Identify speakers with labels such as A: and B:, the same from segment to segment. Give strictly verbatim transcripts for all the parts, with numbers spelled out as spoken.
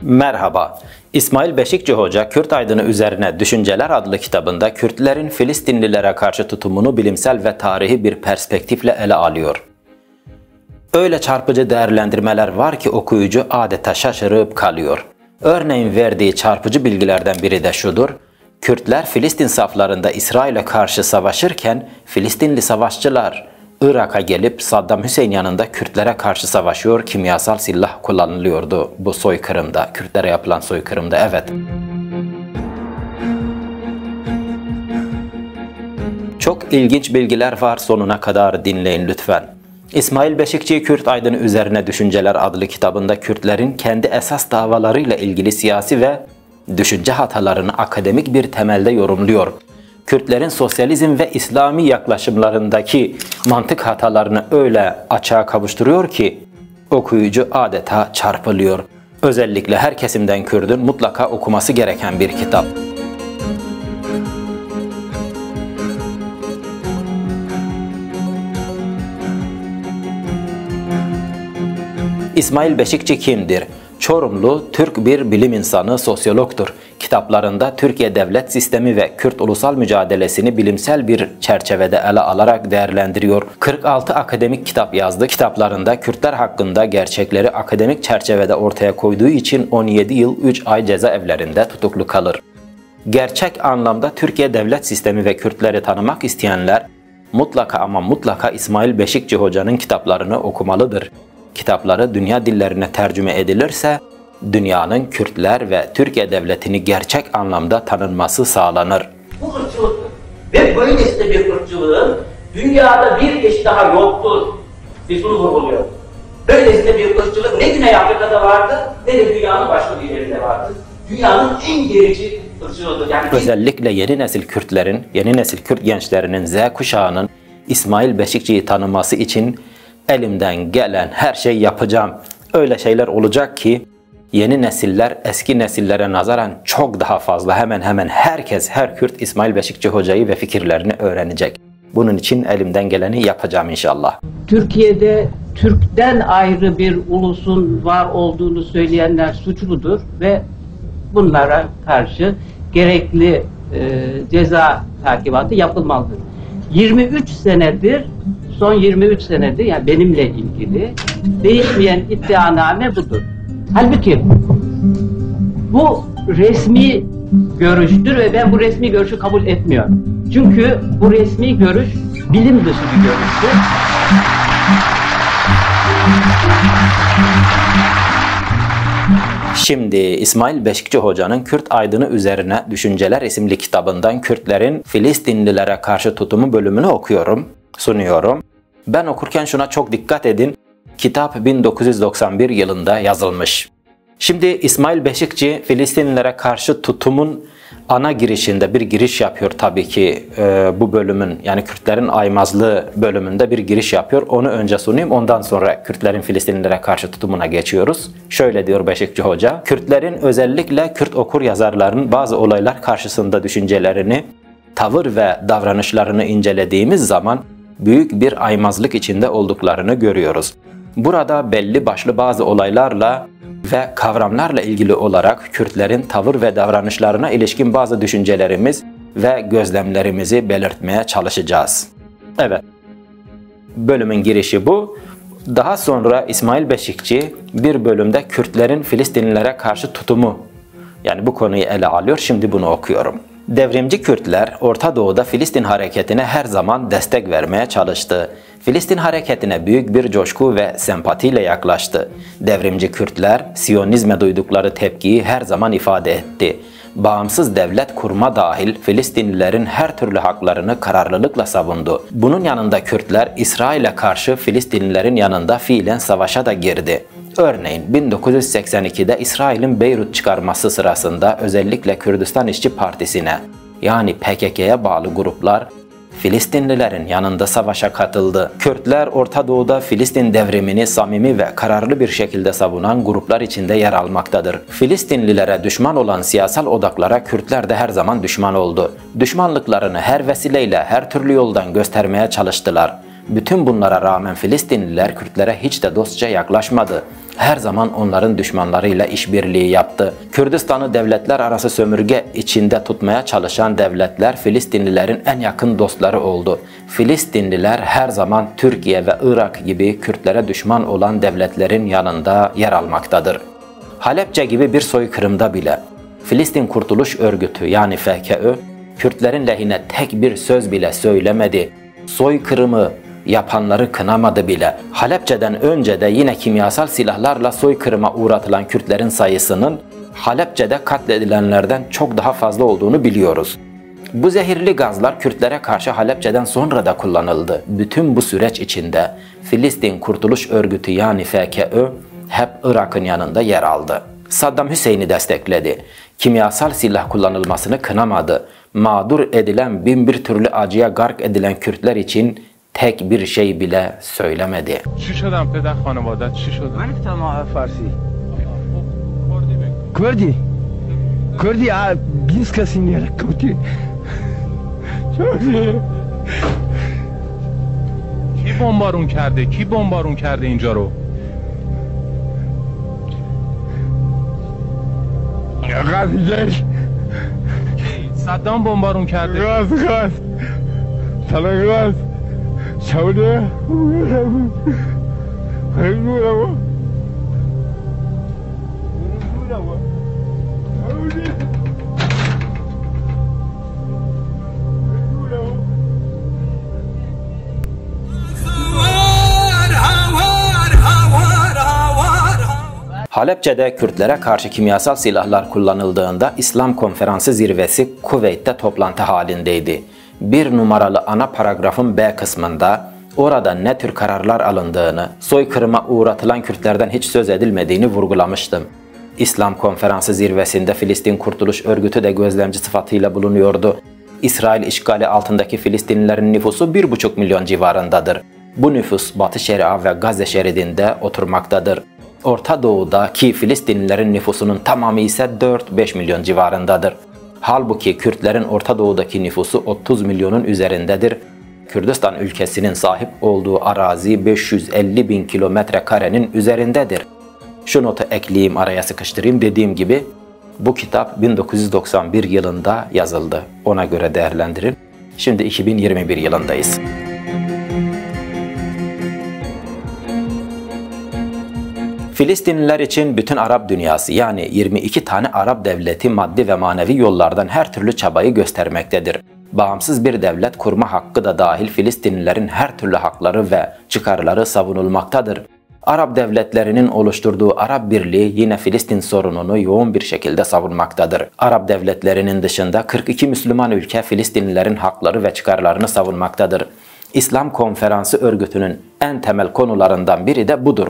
A: Merhaba. İsmail Beşikçi Hoca, Kürt Aydını Üzerine Düşünceler adlı kitabında Kürtlerin Filistinlilere karşı tutumunu bilimsel ve tarihi bir perspektifle ele alıyor. Öyle çarpıcı değerlendirmeler var ki okuyucu adeta şaşırıp kalıyor. Örneğin verdiği çarpıcı bilgilerden biri de şudur: Kürtler Filistin saflarında İsrail'e karşı savaşırken Filistinli savaşçılar Irak'a gelip Saddam Hüseyin yanında Kürtlere karşı savaşıyor, kimyasal silah kullanılıyordu bu soykırımda, Kürtlere yapılan soykırımda, evet. Çok ilginç bilgiler var, sonuna kadar dinleyin lütfen. İsmail Beşikçi, Kürt Aydını Üzerine Düşünceler adlı kitabında Kürtlerin kendi esas davalarıyla ilgili siyasi ve düşünce hatalarını akademik bir temelde yorumluyor. Kürtlerin sosyalizm ve İslami yaklaşımlarındaki mantık hatalarını öyle açığa kavuşturuyor ki okuyucu adeta çarpılıyor. Özellikle her kesimden Kürt'ün mutlaka okuması gereken bir kitap. İsmail Beşikçi kimdir? Çorumlu, Türk bir bilim insanı, sosyologtur. Kitaplarında Türkiye devlet sistemi ve Kürt ulusal mücadelesini bilimsel bir çerçevede ele alarak değerlendiriyor. kırk altı akademik kitap yazdı. Kitaplarında Kürtler hakkında gerçekleri akademik çerçevede ortaya koyduğu için on yedi yıl üç ay cezaevlerinde tutuklu kalır. Gerçek anlamda Türkiye devlet sistemi ve Kürtleri tanımak isteyenler mutlaka ama mutlaka İsmail Beşikçi Hoca'nın kitaplarını okumalıdır. Kitapları dünya dillerine tercüme edilirse dünyanın Kürtler ve Türkiye devletini gerçek anlamda tanınması sağlanır.
B: Bu ırkçılık ve böylesine bir ırkçılığın dünyada bir eş daha yoktur. Biz bunu vurguluyoruz. Böylesine bir ırkçılık ne Güney Afrika'da vardı ne de dünyanın başka bir yerinde vardı. Dünyanın en gerici ırkçılığıdır. Yani
A: özellikle yeni nesil Kürtlerin, yeni nesil Kürt gençlerinin, Z kuşağının İsmail Beşikçi'yi tanıması için elimden gelen her şeyi yapacağım. Öyle şeyler olacak ki yeni nesiller eski nesillere nazaran çok daha fazla, hemen hemen herkes, her Kürt İsmail Beşikçi Hoca'yı ve fikirlerini öğrenecek. Bunun için elimden geleni yapacağım inşallah.
C: Türkiye'de Türk'ten ayrı bir ulusun var olduğunu söyleyenler suçludur ve bunlara karşı gerekli e, ceza takibatı yapılmalıdır. yirmi üç senedir, son yirmi üç senedir, yani benimle ilgili değişmeyen iddianame budur. Halbuki bu resmi görüştür ve ben bu resmi görüşü kabul etmiyorum. Çünkü bu resmi görüş bilim dışı bir görüştür.
A: Şimdi İsmail Beşikçi Hoca'nın Kürt Aydını Üzerine Düşünceler isimli kitabından Kürtlerin Filistinlilere karşı tutumu bölümünü okuyorum, sunuyorum. Ben okurken şuna çok dikkat edin. Kitap bin dokuz yüz doksan bir yılında yazılmış. Şimdi İsmail Beşikçi Filistinlilere karşı tutumun ana girişinde bir giriş yapıyor tabii ki e, bu bölümün, yani Kürtlerin aymazlığı bölümünde bir giriş yapıyor. Onu önce sunayım, ondan sonra Kürtlerin Filistinlilere karşı tutumuna geçiyoruz. Şöyle diyor Beşikçi Hoca: Kürtlerin, özellikle Kürt okur yazarların bazı olaylar karşısında düşüncelerini, tavır ve davranışlarını incelediğimiz zaman büyük bir aymazlık içinde olduklarını görüyoruz. Burada belli başlı bazı olaylarla ve kavramlarla ilgili olarak Kürtlerin tavır ve davranışlarına ilişkin bazı düşüncelerimiz ve gözlemlerimizi belirtmeye çalışacağız. Evet, bölümün girişi bu. Daha sonra İsmail Beşikçi bir bölümde Kürtlerin Filistinlilere karşı tutumu, yani bu konuyu ele alıyor. Şimdi bunu okuyorum. Devrimci Kürtler Orta Doğu'da Filistin hareketine her zaman destek vermeye çalıştı. Filistin hareketine büyük bir coşku ve sempatiyle yaklaştı. Devrimci Kürtler Siyonizme duydukları tepkiyi her zaman ifade etti. Bağımsız devlet kurma dahil Filistinlilerin her türlü haklarını kararlılıkla savundu. Bunun yanında Kürtler İsrail'e karşı Filistinlilerin yanında fiilen savaşa da girdi. Örneğin bin dokuz yüz seksen ikide İsrail'in Beyrut çıkarması sırasında özellikle Kürdistan İşçi Partisi'ne, yani P K K'ya bağlı gruplar Filistinlilerin yanında savaşa katıldı. Kürtler Orta Doğu'da Filistin devrimini samimi ve kararlı bir şekilde savunan gruplar içinde yer almaktadır. Filistinlilere düşman olan siyasal odaklara Kürtler de her zaman düşman oldu. Düşmanlıklarını her vesileyle, her türlü yoldan göstermeye çalıştılar. Bütün bunlara rağmen Filistinliler Kürtlere hiç de dostça yaklaşmadı. Her zaman onların düşmanlarıyla işbirliği yaptı. Kürdistan'ı devletler arası sömürge içinde tutmaya çalışan devletler Filistinlilerin en yakın dostları oldu. Filistinliler her zaman Türkiye ve Irak gibi Kürtlere düşman olan devletlerin yanında yer almaktadır. Halepçe gibi bir soykırımda bile Filistin Kurtuluş Örgütü yani F K Ö, Kürtlerin lehine tek bir söz bile söylemedi. Soykırımı yapanları kınamadı bile. Halepçe'den önce de yine kimyasal silahlarla soykırıma uğratılan Kürtlerin sayısının Halepçe'de katledilenlerden çok daha fazla olduğunu biliyoruz. Bu zehirli gazlar Kürtlere karşı Halepçe'den sonra da kullanıldı. Bütün bu süreç içinde Filistin Kurtuluş Örgütü yani F K Ö hep Irak'ın yanında yer aldı. Saddam Hüseyin'i destekledi. Kimyasal silah kullanılmasını kınamadı. Mağdur edilen bin bir türlü acıya gark edilen Kürtler için tek bir şey bile söylemedi.
D: چی شدم پدر خانوادت چی شد؟
E: من تمام فارسی کردی کردی بیست کسی نیاره کردی
D: کی بمبارون کرده؟ کی بمبارون کرده اینجا رو؟
E: غزیش
D: صدام بمبارون کرده.
E: غز غز تلا غز شوده خیلی
A: Halepçe'de Kürtlere karşı kimyasal silahlar kullanıldığında İslam Konferansı Zirvesi Kuveyt'te toplantı halindeydi. Bir numaralı ana paragrafın B kısmında orada ne tür kararlar alındığını, soykırıma uğratılan Kürtlerden hiç söz edilmediğini vurgulamıştım. İslam Konferansı Zirvesi'nde Filistin Kurtuluş Örgütü de gözlemci sıfatıyla bulunuyordu. İsrail işgali altındaki Filistinlilerin nüfusu bir buçuk milyon civarındadır. Bu nüfus Batı Şeria ve Gazze şeridinde oturmaktadır. Orta Doğu'daki Filistinlilerin nüfusunun tamamı ise dört beş milyon civarındadır. Halbuki Kürtlerin Orta Doğu'daki nüfusu otuz milyonun üzerindedir. Kürdistan ülkesinin sahip olduğu arazi beş yüz elli bin kilometre karenin üzerindedir. Şu notu ekleyeyim, araya sıkıştırayım. Dediğim gibi bu kitap bin dokuz yüz doksan bir yılında yazıldı. Ona göre değerlendirin. Şimdi iki bin yirmi bir yılındayız. Filistinliler için bütün Arap dünyası yani yirmi iki tane Arap devleti maddi ve manevi yollardan her türlü çabayı göstermektedir. Bağımsız bir devlet kurma hakkı da dahil Filistinlilerin her türlü hakları ve çıkarları savunulmaktadır. Arap devletlerinin oluşturduğu Arap Birliği yine Filistin sorununu yoğun bir şekilde savunmaktadır. Arap devletlerinin dışında kırk iki Müslüman ülke Filistinlilerin hakları ve çıkarlarını savunmaktadır. İslam Konferansı Örgütü'nün en temel konularından biri de budur.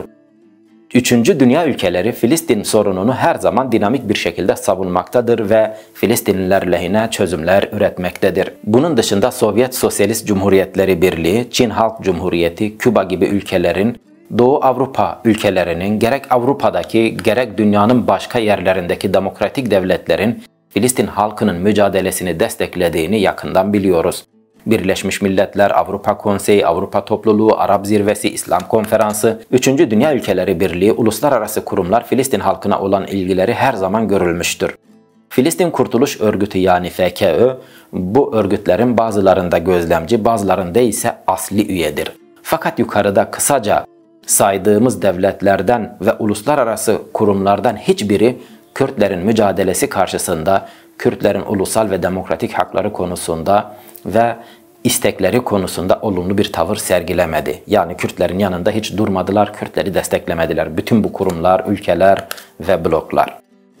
A: Üçüncü dünya ülkeleri Filistin sorununu her zaman dinamik bir şekilde savunmaktadır ve Filistinliler lehine çözümler üretmektedir. Bunun dışında Sovyet Sosyalist Cumhuriyetleri Birliği, Çin Halk Cumhuriyeti, Küba gibi ülkelerin, Doğu Avrupa ülkelerinin gerek Avrupa'daki gerek dünyanın başka yerlerindeki demokratik devletlerin Filistin halkının mücadelesini desteklediğini yakından biliyoruz. Birleşmiş Milletler, Avrupa Konseyi, Avrupa Topluluğu, Arap Zirvesi, İslam Konferansı, üçüncü Dünya Ülkeleri Birliği, uluslararası kurumlar Filistin halkına olan ilgileri her zaman görülmüştür. Filistin Kurtuluş Örgütü yani F K Ö, bu örgütlerin bazılarında gözlemci, bazılarında ise asli üyedir. Fakat yukarıda kısaca saydığımız devletlerden ve uluslararası kurumlardan hiçbiri Kürtlerin mücadelesi karşısında, Kürtlerin ulusal ve demokratik hakları konusunda ve istekleri konusunda olumlu bir tavır sergilemedi. Yani Kürtlerin yanında hiç durmadılar, Kürtleri desteklemediler. Bütün bu kurumlar, ülkeler ve bloklar.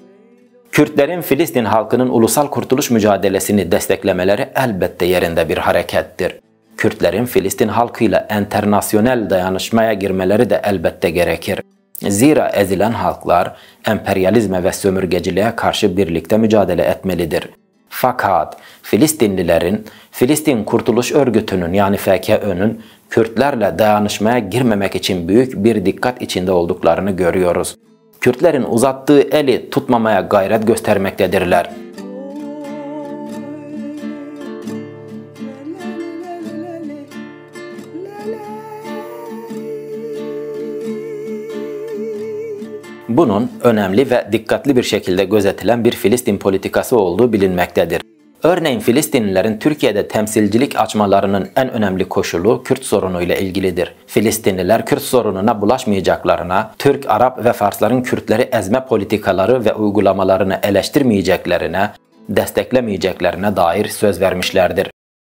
A: Kürtlerin Filistin halkının ulusal kurtuluş mücadelesini desteklemeleri elbette yerinde bir harekettir. Kürtlerin Filistin halkıyla enternasyonel dayanışmaya girmeleri de elbette gerekir. Zira ezilen halklar emperyalizme ve sömürgeciliğe karşı birlikte mücadele etmelidir. Fakat Filistinlilerin Filistin Kurtuluş Örgütü'nün yani F K Ö'nün Kürtlerle dayanışmaya girmemek için büyük bir dikkat içinde olduklarını görüyoruz. Kürtlerin uzattığı eli tutmamaya gayret göstermektedirler. Bunun önemli ve dikkatli bir şekilde gözetilen bir Filistin politikası olduğu bilinmektedir. Örneğin Filistinlilerin Türkiye'de temsilcilik açmalarının en önemli koşulu Kürt sorunuyla ilgilidir. Filistinliler Kürt sorununa bulaşmayacaklarına, Türk, Arap ve Farsların Kürtleri ezme politikaları ve uygulamalarını eleştirmeyeceklerine, desteklemeyeceklerine dair söz vermişlerdir.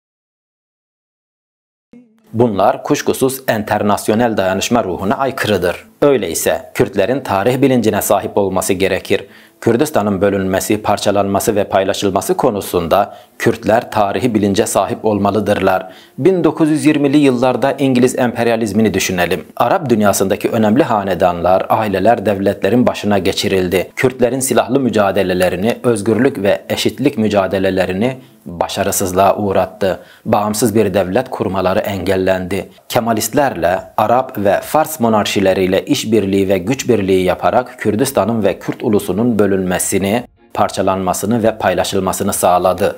A: Bunlar kuşkusuz enternasyonel dayanışma ruhuna aykırıdır. Öyleyse Kürtlerin tarih bilincine sahip olması gerekir. Kürdistan'ın bölünmesi, parçalanması ve paylaşılması konusunda Kürtler tarihi bilince sahip olmalıdırlar. bin dokuz yüz yirmili yıllarda İngiliz emperyalizmini düşünelim. Arap dünyasındaki önemli hanedanlar, aileler devletlerin başına geçirildi. Kürtlerin silahlı mücadelelerini, özgürlük ve eşitlik mücadelelerini başarısızlığa uğrattı. Bağımsız bir devlet kurmaları engellendi. Kemalistlerle, Arap ve Fars monarşileriyle işbirliği ve güç birliği yaparak Kürdistan'ın ve Kürt ulusunun bölünmesini, parçalanmasını ve paylaşılmasını sağladı.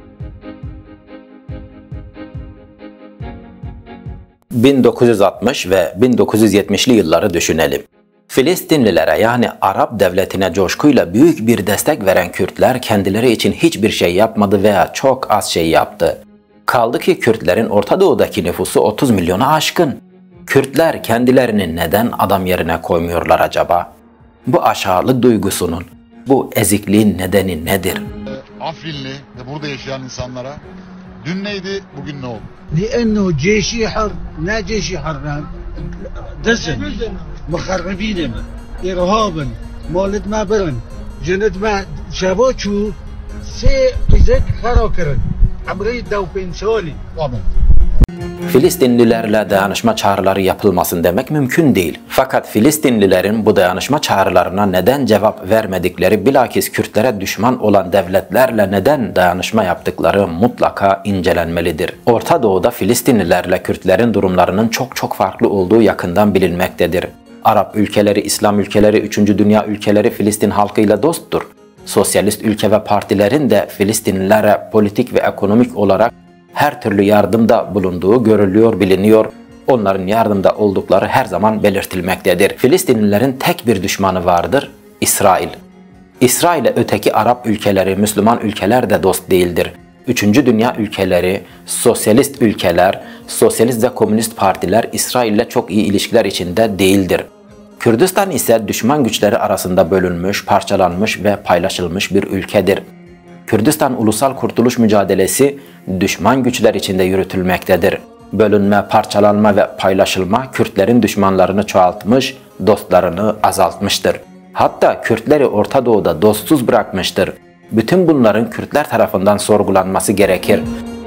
A: bin dokuz yüz altmış ve bin dokuz yüz yetmişli yılları düşünelim. Filistinlilere yani Arap devletine coşkuyla büyük bir destek veren Kürtler kendileri için hiçbir şey yapmadı veya çok az şey yaptı. Kaldı ki Kürtlerin Orta Doğu'daki nüfusu otuz milyona aşkın. Kürtler kendilerini neden adam yerine koymuyorlar acaba? Bu aşağılık duygusunun, bu ezikliğin nedeni nedir?
F: Afrinli ve burada yaşayan insanlara dün neydi, bugün ne oldu?
G: لأنه جيشي حر لا جيشي حر دزن مخربين إرهابا مولد ما برن جند ما شباچو سي قزك خراكرن عمري دو بنسالي
F: Amin.
A: Filistinlilerle dayanışma çağrıları yapılmasın demek mümkün değil. Fakat Filistinlilerin bu dayanışma çağrılarına neden cevap vermedikleri, bilakis Kürtlere düşman olan devletlerle neden dayanışma yaptıkları mutlaka incelenmelidir. Orta Doğu'da Filistinlilerle Kürtlerin durumlarının çok çok farklı olduğu yakından bilinmektedir. Arap ülkeleri, İslam ülkeleri, üçüncü dünya ülkeleri Filistin halkıyla dosttur. Sosyalist ülke ve partilerin de Filistinlilere politik ve ekonomik olarak her türlü yardımda bulunduğu görülüyor, biliniyor. Onların yardımda oldukları her zaman belirtilmektedir. Filistinlilerin tek bir düşmanı vardır, İsrail. İsrail'e öteki Arap ülkeleri, Müslüman ülkeler de dost değildir. Üçüncü dünya ülkeleri, sosyalist ülkeler, sosyalist ve komünist partiler İsrail'le çok iyi ilişkiler içinde değildir. Kürdistan ise düşman güçleri arasında bölünmüş, parçalanmış ve paylaşılmış bir ülkedir. Kürdistan ulusal kurtuluş mücadelesi düşman güçler içinde yürütülmektedir. Bölünme, parçalanma ve paylaşılma Kürtlerin düşmanlarını çoğaltmış, dostlarını azaltmıştır. Hatta Kürtleri Orta Doğu'da dostsuz bırakmıştır. Bütün bunların Kürtler tarafından sorgulanması gerekir.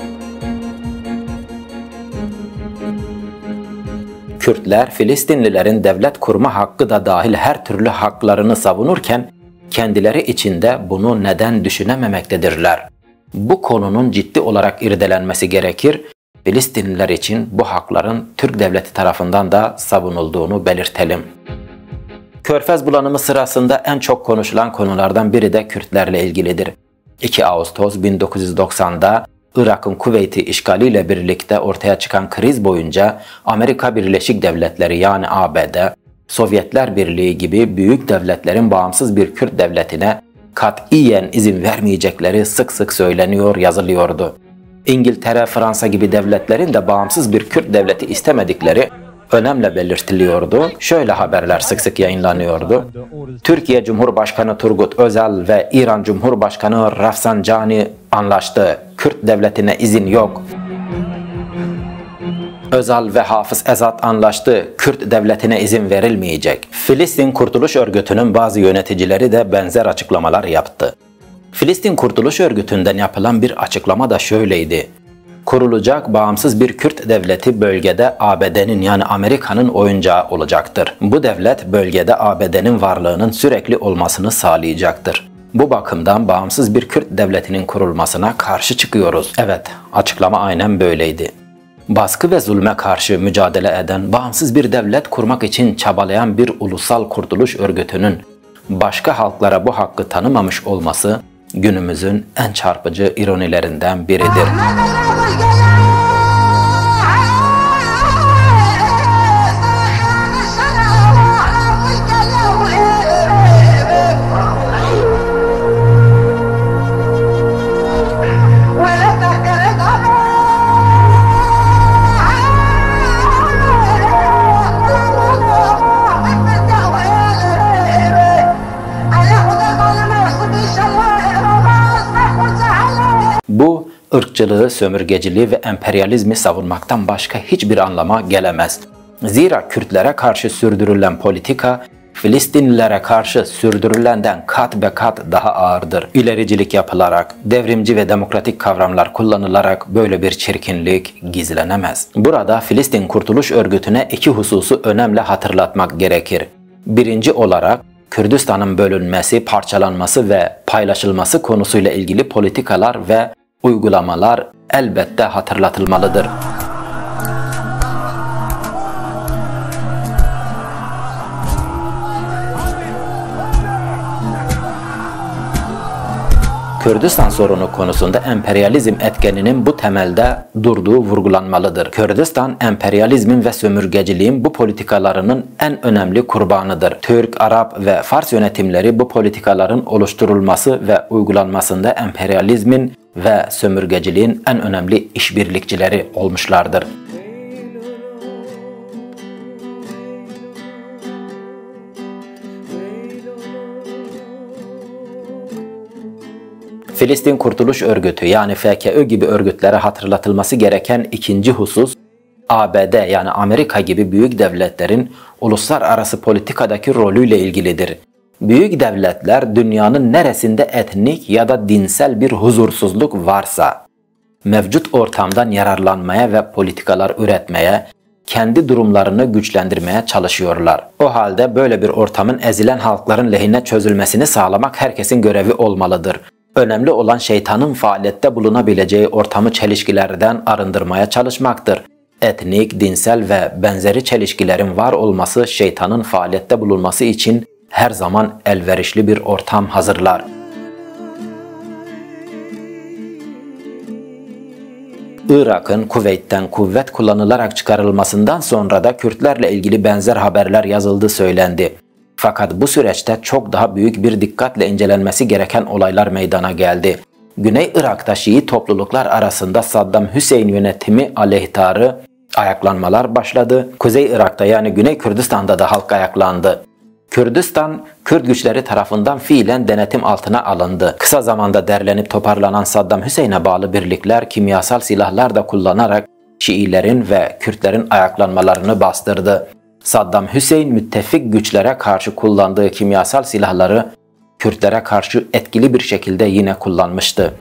A: Kürtler, Filistinlilerin devlet kurma hakkı da dahil her türlü haklarını savunurken, kendileri içinde bunu neden düşünememektedirler? Bu konunun ciddi olarak irdelenmesi gerekir. Filistinliler için bu hakların Türk devleti tarafından da savunulduğunu belirtelim. Körfez bulanımı sırasında en çok konuşulan konulardan biri de Kürtlerle ilgilidir. iki Ağustos bin dokuz yüz doksan'da Irak'ın Kuveyt'i işgaliyle birlikte ortaya çıkan kriz boyunca Amerika Birleşik Devletleri yani A B D, Sovyetler Birliği gibi büyük devletlerin bağımsız bir Kürt devletine katiyen izin vermeyecekleri sık sık söyleniyor, yazılıyordu. İngiltere, Fransa gibi devletlerin de bağımsız bir Kürt devleti istemedikleri önemli belirtiliyordu. Şöyle haberler sık sık yayınlanıyordu. Türkiye Cumhurbaşkanı Turgut Özal ve İran Cumhurbaşkanı Rafsanjani anlaştı. Kürt devletine izin yok. Özal ve Hafız Esad anlaştı. Kürt devletine izin verilmeyecek. Filistin Kurtuluş Örgütü'nün bazı yöneticileri de benzer açıklamalar yaptı. Filistin Kurtuluş Örgütü'nden yapılan bir açıklama da şöyleydi. Kurulacak bağımsız bir Kürt devleti bölgede A B D'nin yani Amerika'nın oyuncağı olacaktır. Bu devlet bölgede A B D'nin varlığının sürekli olmasını sağlayacaktır. Bu bakımdan bağımsız bir Kürt devletinin kurulmasına karşı çıkıyoruz. Evet, açıklama aynen böyleydi. Baskı ve zulme karşı mücadele eden, bağımsız bir devlet kurmak için çabalayan bir ulusal kurtuluş örgütünün başka halklara bu hakkı tanımamış olması günümüzün en çarpıcı ironilerinden biridir. ırkçılığı, sömürgeciliği ve emperyalizmi savunmaktan başka hiçbir anlama gelemez. Zira Kürtlere karşı sürdürülen politika, Filistinlilere karşı sürdürülenden kat be kat daha ağırdır. İlericilik yapılarak, devrimci ve demokratik kavramlar kullanılarak böyle bir çirkinlik gizlenemez. Burada Filistin Kurtuluş Örgütü'ne iki hususu önemli hatırlatmak gerekir. Birinci olarak, Kürdistan'ın bölünmesi, parçalanması ve paylaşılması konusuyla ilgili politikalar ve uygulamalar elbette hatırlatılmalıdır. Kürdistan sorunu konusunda emperyalizm etkeninin bu temelde durduğu vurgulanmalıdır. Kürdistan, emperyalizmin ve sömürgeciliğin bu politikalarının en önemli kurbanıdır. Türk, Arap ve Fars yönetimleri bu politikaların oluşturulması ve uygulanmasında emperyalizmin ve sömürgeciliğin en önemli işbirlikçileri olmuşlardır. Filistin Kurtuluş Örgütü yani F K Ö gibi örgütlere hatırlatılması gereken ikinci husus, A B D yani Amerika gibi büyük devletlerin uluslararası politikadaki rolüyle ilgilidir. Büyük devletler dünyanın neresinde etnik ya da dinsel bir huzursuzluk varsa, mevcut ortamdan yararlanmaya ve politikalar üretmeye, kendi durumlarını güçlendirmeye çalışıyorlar. O halde böyle bir ortamın ezilen halkların lehine çözülmesini sağlamak herkesin görevi olmalıdır. Önemli olan şeytanın faaliyette bulunabileceği ortamı çelişkilerden arındırmaya çalışmaktır. Etnik, dinsel ve benzeri çelişkilerin var olması şeytanın faaliyette bulunması için her zaman elverişli bir ortam hazırlar. Irak'ın Kuveyt'ten kuvvet kullanılarak çıkarılmasından sonra da Kürtlerle ilgili benzer haberler yazıldığı söylendi. Fakat bu süreçte çok daha büyük bir dikkatle incelenmesi gereken olaylar meydana geldi. Güney Irak'ta Şii topluluklar arasında Saddam Hüseyin yönetimi aleyhtarı ayaklanmalar başladı. Kuzey Irak'ta yani Güney Kürdistan'da da halk ayaklandı. Kürdistan, Kürt güçleri tarafından fiilen denetim altına alındı. Kısa zamanda derlenip toparlanan Saddam Hüseyin'e bağlı birlikler kimyasal silahlar da kullanarak Şiilerin ve Kürtlerin ayaklanmalarını bastırdı. Saddam Hüseyin müttefik güçlere karşı kullandığı kimyasal silahları Kürtlere karşı etkili bir şekilde yine kullanmıştı.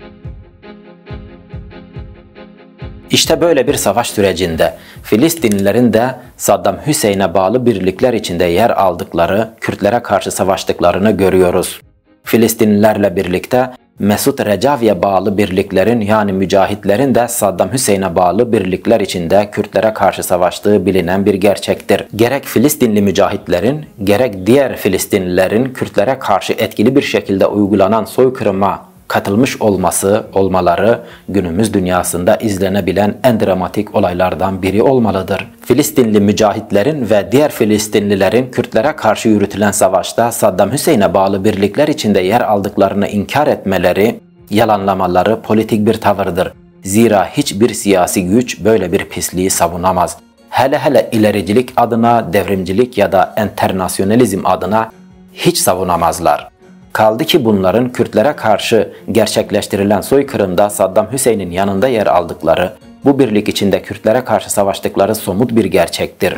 A: İşte böyle bir savaş sürecinde Filistinlilerin de Saddam Hüseyin'e bağlı birlikler içinde yer aldıkları, Kürtlere karşı savaştıklarını görüyoruz. Filistinlilerle birlikte Mesut Recavi'ye bağlı birliklerin yani mücahitlerin de Saddam Hüseyin'e bağlı birlikler içinde Kürtlere karşı savaştığı bilinen bir gerçektir. Gerek Filistinli mücahitlerin, gerek diğer Filistinlilerin Kürtlere karşı etkili bir şekilde uygulanan soykırıma katılmış olması, olmaları günümüz dünyasında izlenebilen en dramatik olaylardan biri olmalıdır. Filistinli mücahitlerin ve diğer Filistinlilerin Kürtlere karşı yürütülen savaşta Saddam Hüseyin'e bağlı birlikler içinde yer aldıklarını inkar etmeleri, yalanlamaları politik bir tavırdır. Zira hiçbir siyasi güç böyle bir pisliği savunamaz. Hele hele ilericilik adına, devrimcilik ya da enternasyonalizm adına hiç savunamazlar. Kaldı ki bunların Kürtlere karşı gerçekleştirilen soykırımda Saddam Hüseyin'in yanında yer aldıkları, bu birlik içinde Kürtlere karşı savaştıkları somut bir gerçektir.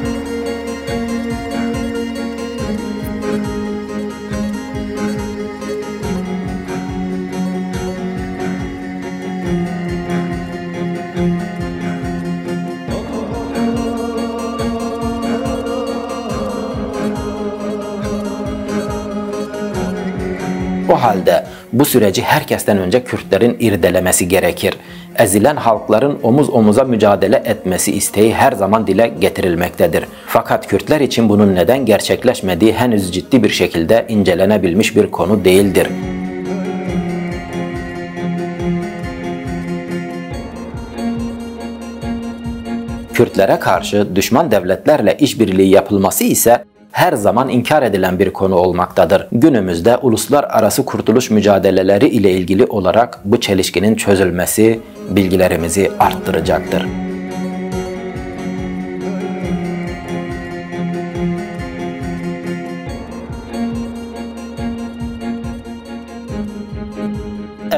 A: O halde bu süreci herkesten önce Kürtlerin irdelemesi gerekir. Ezilen halkların omuz omuza mücadele etmesi isteği her zaman dile getirilmektedir. Fakat Kürtler için bunun neden gerçekleşmediği henüz ciddi bir şekilde incelenebilmiş bir konu değildir. Kürtlere karşı düşman devletlerle işbirliği yapılması ise her zaman inkar edilen bir konu olmaktadır. Günümüzde uluslararası kurtuluş mücadeleleri ile ilgili olarak bu çelişkinin çözülmesi bilgilerimizi arttıracaktır.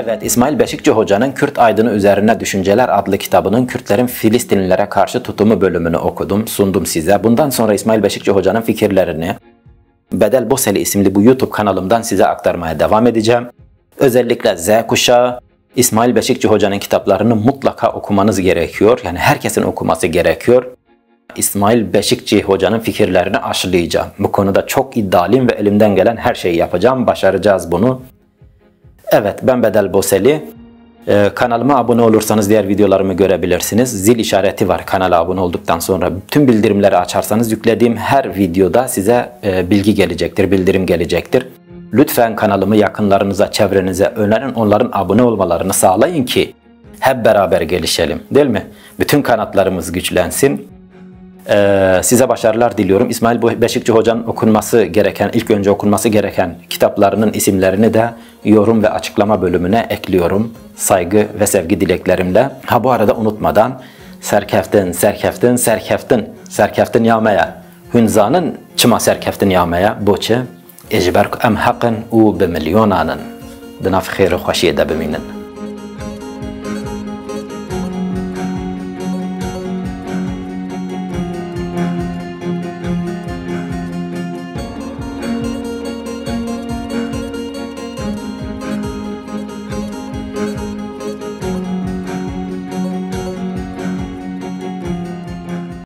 A: Evet, İsmail Beşikçi Hoca'nın Kürt Aydını Üzerine Düşünceler adlı kitabının Kürtlerin Filistinlilere karşı tutumu bölümünü okudum, sundum size. Bundan sonra İsmail Beşikçi Hoca'nın fikirlerini Bedel Boseli isimli bu YouTube kanalımdan size aktarmaya devam edeceğim. Özellikle Z kuşağı, İsmail Beşikçi Hoca'nın kitaplarını mutlaka okumanız gerekiyor. Yani herkesin okuması gerekiyor. İsmail Beşikçi Hoca'nın fikirlerini aşılayacağım. Bu konuda çok iddialıyım ve elimden gelen her şeyi yapacağım. Başaracağız bunu. Evet, ben Bedel Boseli. Ee, kanalıma abone olursanız diğer videolarımı görebilirsiniz. Zil işareti var kanala abone olduktan sonra. Tüm bildirimleri açarsanız yüklediğim her videoda size e, bilgi gelecektir, bildirim gelecektir. Lütfen kanalımı yakınlarınıza, çevrenize önerin, onların abone olmalarını sağlayın ki hep beraber gelişelim, değil mi? Bütün kanatlarımız güçlensin. Ee, size başarılar diliyorum. İsmail Beşikçi Hoca'nın okunması gereken, ilk önce okunması gereken kitaplarının isimlerini de yorum ve açıklama bölümüne ekliyorum. Saygı ve sevgi dileklerimle. Ha bu arada unutmadan serkeftin, serkeftin, serkeftin, serkeftin yamaya, hünzanın çıma serkeftin yamaya, boçe, ejberk em haqqın u be milyonanın. Dınaf xeyri xoşiye de biminin.